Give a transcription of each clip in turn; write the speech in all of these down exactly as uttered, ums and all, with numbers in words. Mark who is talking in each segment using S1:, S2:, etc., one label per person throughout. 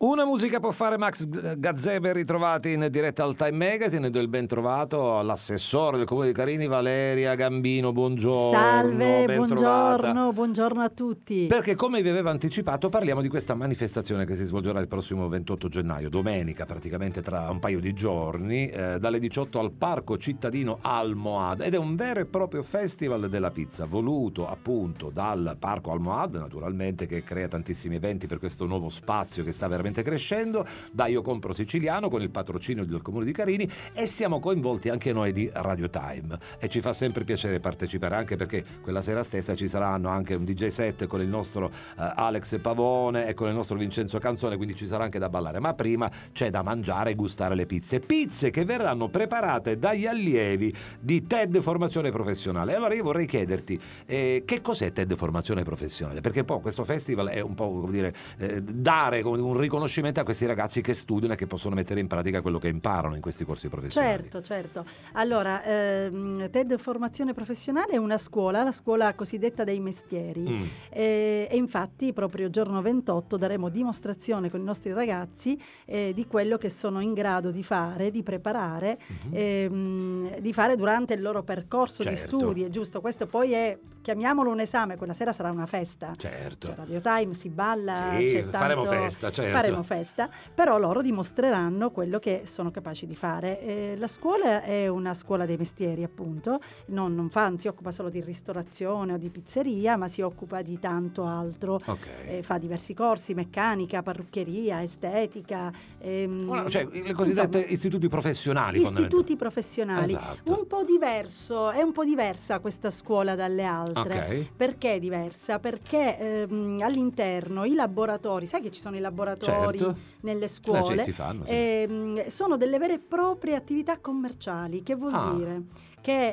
S1: Una musica può fare Max Gazzè, ritrovati in diretta al Time Magazine. Do il ben trovato all'assessore del Comune di Carini, Valeria Gambino. Buongiorno.
S2: Salve,
S1: ben
S2: buongiorno,
S1: trovata.
S2: buongiorno a tutti.
S1: Perché, come vi avevo anticipato, parliamo di questa manifestazione che si svolgerà il prossimo ventotto gennaio, domenica, praticamente tra un paio di giorni, eh, dalle diciotto al Parco Cittadino Almohad, ed è un vero e proprio festival della pizza, voluto appunto dal Parco Almohad, naturalmente, che crea tantissimi eventi per questo nuovo spazio che sta veramente crescendo, da Io Compro Siciliano, con il patrocinio del Comune di Carini, e siamo coinvolti anche noi di Radio Time, e ci fa sempre piacere partecipare, anche perché quella sera stessa ci saranno anche un D J set con il nostro uh, Alex Pavone e con il nostro Vincenzo Canzone, quindi ci sarà anche da ballare, ma prima c'è da mangiare e gustare le pizze pizze che verranno preparate dagli allievi di T E D Formazione Professionale. Allora io vorrei chiederti eh, che cos'è T E D Formazione Professionale, perché poi questo festival è un po', come dire, eh, dare come un riconoscimento a questi ragazzi che studiano e che possono mettere in pratica quello che imparano in questi corsi professionali.
S2: Certo, certo. Allora, ehm, T E D Formazione Professionale è una scuola, la scuola cosiddetta dei mestieri, mm. e, e infatti proprio giorno ventotto daremo dimostrazione con i nostri ragazzi eh, di quello che sono in grado di fare, di preparare, mm-hmm. ehm, di fare durante il loro percorso certo. di studi, è giusto? Questo poi è, chiamiamolo un esame, quella sera sarà una festa.
S1: Certo.
S2: C'è Radio Time, si balla,
S1: sì,
S2: c'è tanto,
S1: faremo festa, certo.
S2: faremo festa, però loro dimostreranno quello che sono capaci di fare. Eh, la scuola è una scuola dei mestieri, appunto, non, non, fa, non si occupa solo di ristorazione o di pizzeria, ma si occupa di tanto altro. Okay. Eh, fa diversi corsi, meccanica, parruccheria, estetica. Ehm,
S1: Una, cioè le cosiddette insomma, istituti professionali.
S2: Istituti professionali.
S1: Esatto.
S2: Un po' diverso, è un po' diversa questa scuola dalle altre. Okay. Perché è diversa? Perché ehm, all'interno i laboratori, sai che ci sono i laboratori certo. nelle scuole,
S1: eh, si fanno, sì.
S2: ehm, sono delle vere e proprie attività commerciali. Che vuol ah. dire? Che,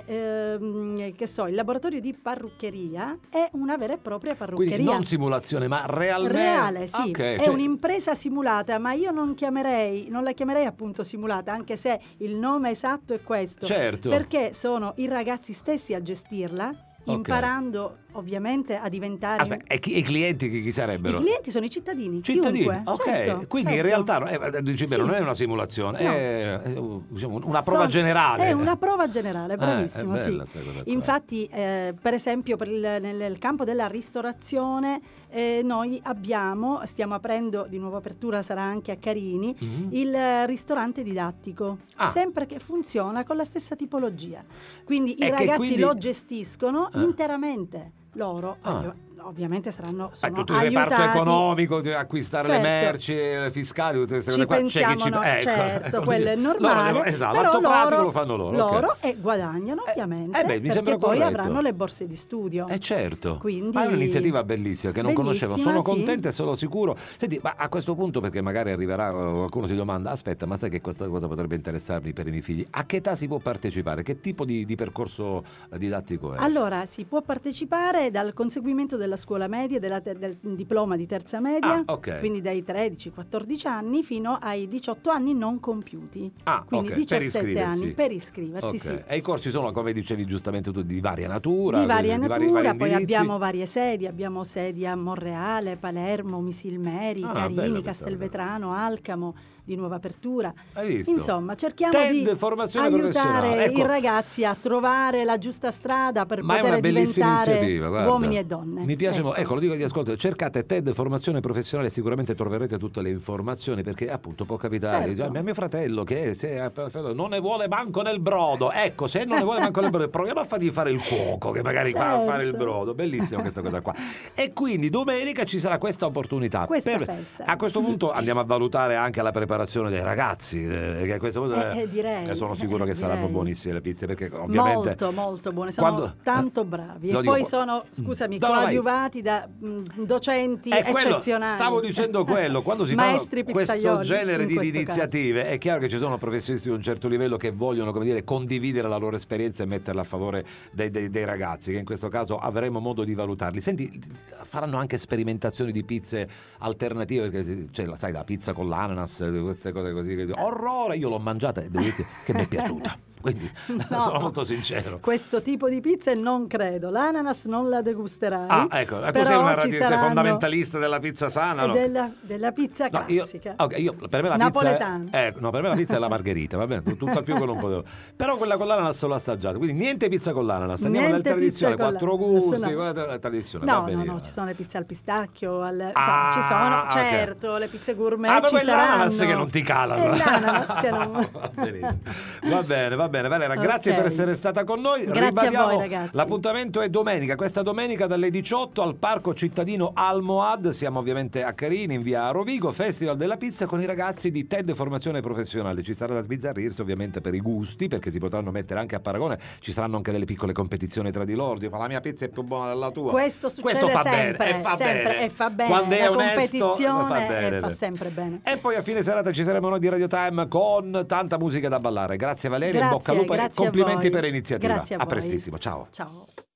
S2: ehm, che so, il laboratorio di parruccheria è una vera e propria parruccheria.
S1: Quindi non simulazione, ma realmente
S2: reale, sì.
S1: Okay,
S2: è
S1: cioè...
S2: un'impresa simulata, ma io non chiamerei, non la chiamerei appunto simulata, anche se il nome esatto è questo.
S1: Certo.
S2: Perché sono i ragazzi stessi a gestirla, okay. imparando ovviamente a diventare.
S1: Aspetta, e chi, i clienti chi, chi sarebbero?
S2: I clienti sono i cittadini.
S1: Cittadini,
S2: chiunque.
S1: ok.
S2: Certo,
S1: Quindi
S2: certo.
S1: in realtà eh, dici bene, sì. non è una simulazione, no. è, è diciamo, una prova sono, generale.
S2: È una prova generale, bravissimo.
S1: Eh, è bella
S2: sì.
S1: Infatti,
S2: eh, per esempio, per il, nel, nel campo della ristorazione, eh, noi abbiamo, stiamo aprendo di nuovo apertura, sarà anche a Carini, mm-hmm. il ristorante didattico, ah. sempre che funziona con la stessa tipologia. Quindi e i ragazzi quindi... lo gestiscono eh. interamente. Loro ah. ovviamente saranno sono
S1: ah, tutto il
S2: aiutati.
S1: reparto economico, acquistare
S2: certo.
S1: le merci, le fiscali, tutte queste cose
S2: qua.
S1: C'è chi ci
S2: no,
S1: ecco.
S2: certo, quello è normale.
S1: Loro, esatto,
S2: però
S1: l'atto
S2: loro,
S1: pratico lo fanno loro.
S2: Loro
S1: okay.
S2: e guadagnano ovviamente.
S1: Eh, eh beh, mi sembra
S2: poi
S1: corretto.
S2: avranno le borse di studio.
S1: Eh certo.
S2: Quindi,
S1: ma è un'iniziativa bellissima che non conoscevo. Sono
S2: sì.
S1: contento e sono sicuro. Senti, ma a questo punto, perché magari arriverà qualcuno si domanda, aspetta, ma sai che questa cosa potrebbe interessarmi per i miei figli? A che età si può partecipare? Che tipo di, di percorso didattico è?
S2: Allora, si può partecipare dal conseguimento della scuola media, della te- del diploma di terza media,
S1: ah, okay.
S2: quindi dai tredici quattordici anni fino ai diciotto anni non compiuti.
S1: Ah,
S2: quindi
S1: okay.
S2: diciassette
S1: per
S2: anni per iscriversi.
S1: Okay.
S2: Sì.
S1: E i corsi sono, come dicevi giustamente tu, di varia natura.
S2: Di varia
S1: di,
S2: natura,
S1: di vari, vari
S2: poi
S1: indirizzi.
S2: abbiamo varie sedi, abbiamo sedi a Monreale, Palermo, Misilmeri,
S1: ah,
S2: Carini, Castelvetrano, Alcamo, di nuova apertura.
S1: Hai visto?
S2: Insomma, cerchiamo
S1: T E D,
S2: di
S1: formazione
S2: aiutare
S1: ecco.
S2: i ragazzi a trovare la giusta strada per
S1: Ma
S2: poter diventare
S1: iniziativa,
S2: uomini e donne.
S1: Mi piace
S2: ecco.
S1: molto. Ecco, lo dico agli ascoltatori, cercate T E D Formazione Professionale, sicuramente troverete tutte le informazioni, perché appunto può capitare,
S2: certo.
S1: cioè, mio fratello che se, non ne vuole manco nel brodo, ecco, se non ne vuole manco nel brodo, proviamo a fargli fare il cuoco che magari
S2: certo.
S1: fa fare il brodo. Bellissima questa cosa qua. E quindi domenica ci sarà questa opportunità.
S2: Questa
S1: per,
S2: festa.
S1: A questo punto andiamo a valutare anche la preparazione dei ragazzi. Eh, che a questo punto
S2: eh, eh, direi,
S1: sono sicuro
S2: eh,
S1: che
S2: direi.
S1: saranno buonissime le pizze, perché ovviamente
S2: molto molto buone, sono
S1: quando,
S2: tanto bravi
S1: eh,
S2: e
S1: dico,
S2: poi sono, scusami,
S1: no,
S2: coadiuvati da mh, docenti
S1: è quello,
S2: eccezionali.
S1: Stavo dicendo quello, quando si fanno questo genere
S2: in
S1: di
S2: questo
S1: iniziative
S2: caso.
S1: È chiaro che ci sono professionisti di un certo livello che vogliono, come dire, condividere la loro esperienza e metterla a favore dei, dei, dei ragazzi, che in questo caso avremo modo di valutarli. Senti, faranno anche sperimentazioni di pizze alternative, perché cioè, sai, la pizza con l'ananas, queste cose così, orrore, io l'ho mangiata e devo dire che mi è piaciuta. quindi
S2: No,
S1: sono molto sincero.
S2: questo tipo di pizze non credo. L'ananas non la degusterai.
S1: Ah, ecco, tu
S2: però
S1: sei una
S2: ci
S1: radi-
S2: saranno-
S1: fondamentalista della pizza sana, no?
S2: della, della pizza
S1: No, io,
S2: classica.
S1: ok, io- per me la
S2: Napoletana.
S1: pizza è, eh, no, per me la pizza è la margherita, va bene, tutto al più che non potevo. Però quella con l'ananas l'ho assaggiata, quindi niente pizza con l'ananas, andiamo
S2: Niente
S1: nella tradizione,
S2: pizza con
S1: quattro
S2: l'ananas,
S1: gusti,
S2: no.
S1: quella è la tradizione, va
S2: No, no,
S1: benissimo.
S2: no, ci sono le pizze al pistacchio, al...
S1: Ah,
S2: cioè, ci sono,
S1: ok.
S2: certo, le pizze gourmet
S1: Ah, ma
S2: ci
S1: quelle ananas
S2: saranno.
S1: che non ti calano.
S2: È l'ananas che non...
S1: Va benissimo. Va bene, va bene, Valera, grazie
S2: Ok.
S1: per essere stata con noi.
S2: Grazie a
S1: Ribadiamo,
S2: voi, ragazzi.
S1: l'appuntamento è domenica, questa domenica dalle diciotto al Parco Cittadino Almohad, siamo ovviamente a Carini in via Rovigo, Festival della Pizza con i ragazzi di T E D Formazione Professionale. Ci sarà da sbizzarrirsi ovviamente per i gusti, perché si potranno mettere anche a paragone, ci saranno anche delle piccole competizioni tra di loro, tipo la mia pizza è più buona della tua.
S2: Questo succede
S1: Questo fa
S2: sempre,
S1: bene, e fa
S2: sempre,
S1: bene.
S2: e fa bene.
S1: Quando è
S2: La
S1: onesto,
S2: competizione
S1: fa bene.
S2: e fa sempre bene.
S1: E poi a fine serata ci saremo noi di Radio Time con tanta musica da ballare. Grazie Valeria, in
S2: Grazie,
S1: bocca al lupo e
S2: grazie a
S1: complimenti
S2: voi.
S1: per l'iniziativa.
S2: Grazie a
S1: A
S2: voi.
S1: prestissimo, ciao.
S2: Ciao.